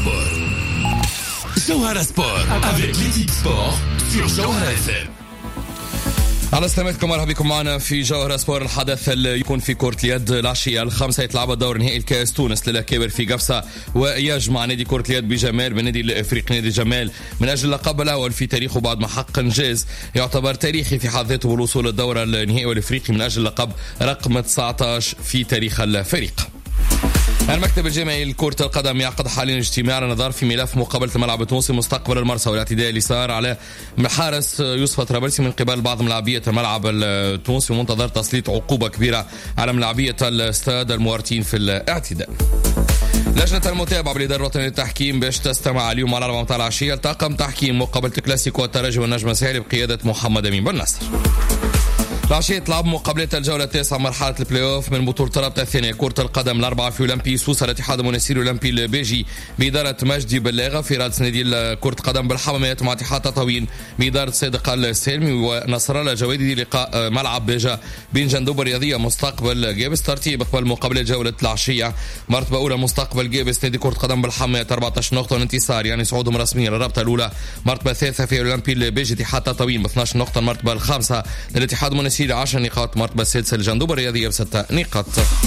Sport. Jawhara Sport avec l'équipe sport sur Jawhara FM. على استماعكم، مرحبا بكم معنا في جوهرة سبور. الحدث اللي يكون في كرة اليد العشية 5 يتلعب دور نهائي الكاس تونس للكبر في قفصة، ويجمع نادي كرة اليد بجمال بالنادي الافريقي نادي جمال من اجل اللقب الاول في تاريخه بعد ما حقق انجاز يعتبر تاريخي في حد ذاته بالوصول للدورة النهائي والافريقي من اجل اللقب رقم 19 في تاريخ الفريق. المكتب الجامعي لكرة القدم يعقد حاليا اجتماع للنظر في ملف مقابلة الملعب التونسي مستقبل المرسى والاعتداء اللي صار على حارس يوسف طرابلسي من قبل بعض ملاعبية الملعب التونسي، ومنتظر تسليط عقوبة كبيرة على ملاعبية الاستاد المورطين في الاعتداء. لجنة المتابعة بالإدارة الوطنية للتحكيم باش تستمع اليوم على 4 العشية لطاقم تحكيم مقابلة كلاسيكو الترجي والنجم الساحلي بقيادة محمد أمين بن نصر. العشية تلعب مقابلة الجولة 9 مرحلة البلاي اوف من بطولة رابطة الثانية كرة القدم الأربعة في أولمبي سوسة. الاتحاد المنسيري الأولمبي البيجي بإدارة مجدي بلاغة في رادس نادي كرة القدم بالحمامات مع اتحاد تطاوين بإدارة صادق السالمي ونصر الله جوادي. لقاء ملعب بيجا بين جندوب الرياضية مستقبل جابس. ترتيب قبل مقابلة جولة العشية: مرتبة أولى مستقبل جابس نادي كرة قدم بالحمامات 14 نقطة والانتصار يعني صعودهم رسميا للرابطة الأولى. مرتبة ثالثة في أولمبي البيجي اتحاد تطاوين ب 12 نقطة. المرتبة الخامسة للاتحاد المنسيري 10 نقاط. مرتبة السادسة للجندوب الرياضية ب6 نقاط.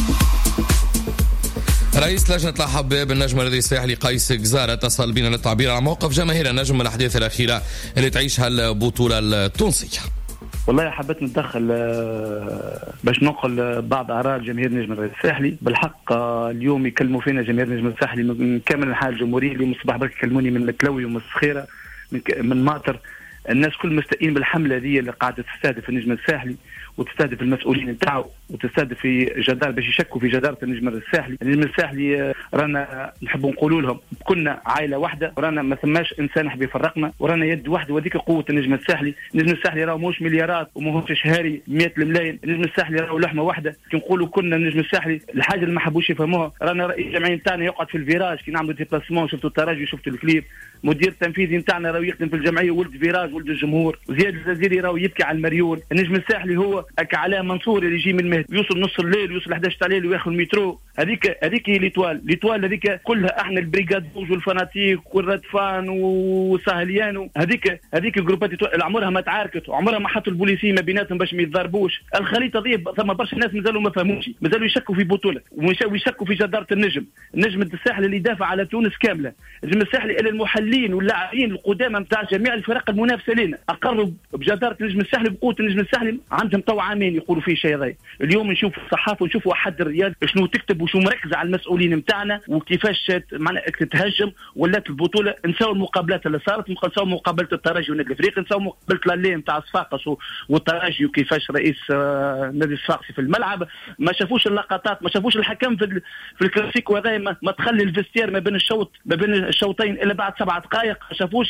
رئيس لجنة الأحباب النجم الرياضي الساحلي قيس قزارة اتصل بنا للتعبير عن موقف جماهير النجم من الأحداث الأخيرة اللي تعيشها البطولة التونسية. والله حبيت نتدخل باش ننقل بعض آراء جماهير نجم الرياضي الساحلي. بالحق اليوم يكلموا فينا جماهير نجم الساحلي من كامل الحال الجمهورية. اليوم الصباح برك يكلموني من متلوي ومن الصخيرة من ماطر. الناس كل مستائين بالحملة هذه اللي قاعدة تستهدف النجم الساحلي وتستهدف المسؤولين نتاعو وتستهدف في جدار باش يشكوا في جدارة النجم الساحلي. النجم الساحلي رانا نحبوا نقولوا لهم كنا عائلة واحدة ورانا ما ثماش إنسان حبي يفرقنا ورانا يد واحدة، وذيك قوة النجم الساحلي. النجم الساحلي راهو مش مليارات وماهوش شهري 100 الملايين. النجم الساحلي راهو لحمة واحدة. كي نقولوا كنا النجم الساحلي الحاجة اللي ما حبوش يفهموها، رانا رئيس الجمعية نتاعنا يقعد في الفيراج كي نعملوا ديبلاسمون. شفتوا الترجي شفتوا الكليب. مدير التنفيذي نتاعنا راهو يخدم في الجمعية ولد فيراج ولد الجمهور. زياد الجزيري راهو يبكي على المريول. النجم الساحلي هو علاء منصور اللي يجي من المهد يوصل نص الليل ويوصل 11 تاع الليل وياخذ المترو. هذيك ليتوال هذيك كلها احنا البريغاد بوج والفناتيك والردفان وساهليان. هذيك جروبات عمرها ما تعاركت وعمرها ما حطوا البوليسي ما بيناتهم باش ما يتضاربوش. الخليطه دي ثم برشا ناس مازالوا ما فهموش، مازالوا يشكوا في بطوله ويشكوا في جداره النجم الساحلي اللي يدافع على تونس كامله. النجم الساحلي الى المحللين واللاعبين القدامى نتاع جميع الفرق المنافسه لنا اقروا بجداره النجم الساحلي بقوه النجم الساحلي. عندهم تو عامين يقولوا فيه شيء ضايق. اليوم نشوف الصحافه ونشوف واحد الرياض شنو تكتب وشو مركزه على المسؤولين نتاعنا وكيفاش تتهجم. ولات البطوله نساو المقابلات اللي صارت، نساو مقابله الترجي والنادي الافريقي، نساو مقابله لالي نتاع صفاقس والترجي وكيفاش رئيس نادي صفاقسي في الملعب. ما شافوش اللقطات، ما شافوش الحكم في الكلاسيكو هذا ما تخلي الفيستير ما بين الشوطين الا بعد 7 دقائق. ما شافوش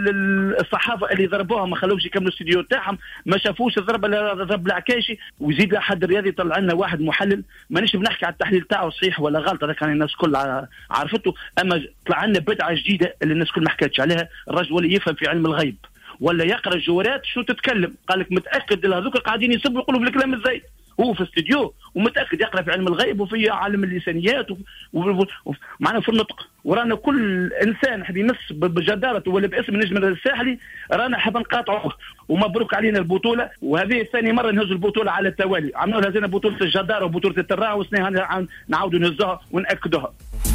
الصحافه اللي ضربوها ما خلوش يكملوا الاستديو تاعهم. ما شافوش الضربه اللي ضرب العكاشي. ويزيد احد الرياضي طلع لنا واحد محلل مانيش بنحكي على التحليل تاعه صحيح ولا غلط، هذا كان الناس كل عرفته، اما طلع لنا بدعه جديده اللي الناس كل ما حكتش عليها. الرجل ولا يفهم في علم الغيب ولا يقرا الجوارات شو تتكلم. قال لك متاكد هذوك قاعدين يسبوا يقولوا في الكلام الزايد. هو في استوديو ومتاكد يقرا في علم الغيب وفي علم اللسانيات معنا في النطق. ورانا كل انسان حبي يمس بجدارته ولا باسم النجم الساحلي رانا حاب نقاطعه. ومبروك علينا البطوله، وهذه ثاني مره نهز البطوله على التوالي. عملنا هزينا بطوله الجداره وبطوله الترعه وسنين نعاودوا نهزها وناكدوها.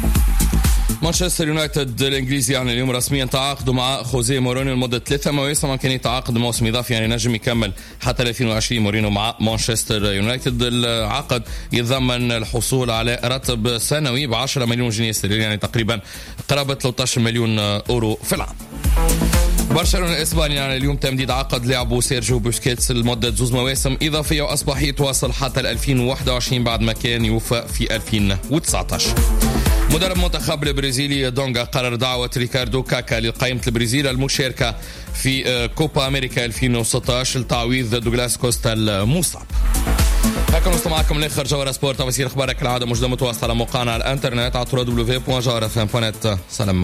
مانشستر يونايتد الانجليزي يعني اليوم رسميا تعاقدوا مع خوزيه مورينيو لمده 3 مواسم. ممكن يتعاقد موسم اضافي يعني نجم يكمل حتى 2020 مورينيو مع مانشستر يونايتد. العقد يتضمن الحصول على راتب سنوي ب10 مليون جنيه استرليني يعني تقريبا قرابه 13 مليون اورو في العام. برشلونة الإسباني يعني اليوم تمديد عقد لاعبه سيرجيو بوسكيتس لمدة 2 مواسم إضافية وأصبح يتواصل حتى 2021 بعد ما كان يوفى في 2019. مدرب منتخب البرازيلي دونغا قرر دعوة ريكاردو كاكا لقائمة البرازيل المشاركة في كوبا أمريكا 2016 لتعويض دوغلاس كوستا المصاب. هكذا نستمع معكم لاخر جوهرة سبورت. تفاصيل اخبارك العاده موجوده متواصله على موقعنا على الانترنت على www.jawharafm.net. سلام.